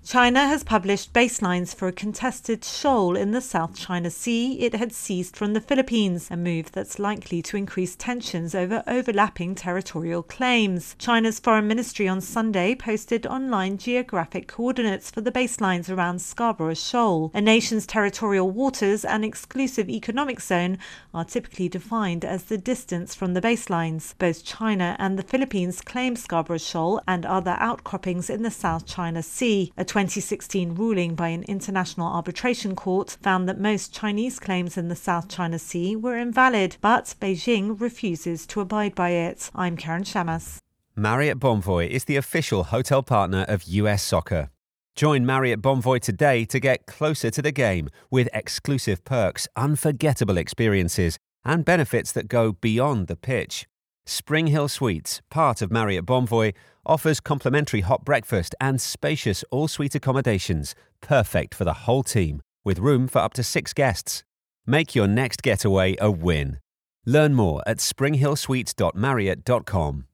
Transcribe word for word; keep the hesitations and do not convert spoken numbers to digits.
China has published baselines for a contested shoal in the South China Sea it had seized from the Philippines, a move that's likely to increase tensions over overlapping territorial claims. China's foreign ministry on Sunday posted online geographic coordinates for the baselines around Scarborough Shoal. A nation's territorial waters and exclusive economic zone are typically defined as the distance from the baselines. Both China and the Philippines claim Scarborough Shoal and other outcroppings in the South China Sea. A twenty sixteen ruling by an international arbitration court found that most Chinese claims in the South China Sea were invalid, but Beijing refuses to abide by it. I'm Karen Shamas. Marriott Bonvoy is the official hotel partner of U S Soccer. Join Marriott Bonvoy today to get closer to the game with exclusive perks, unforgettable experiences, and benefits that go beyond the pitch. Spring Hill Suites, part of Marriott Bonvoy, offers complimentary hot breakfast and spacious all-suite accommodations, perfect for the whole team, with room for up to six guests. Make your next getaway a win. Learn more at spring hill suites dot marriott dot com.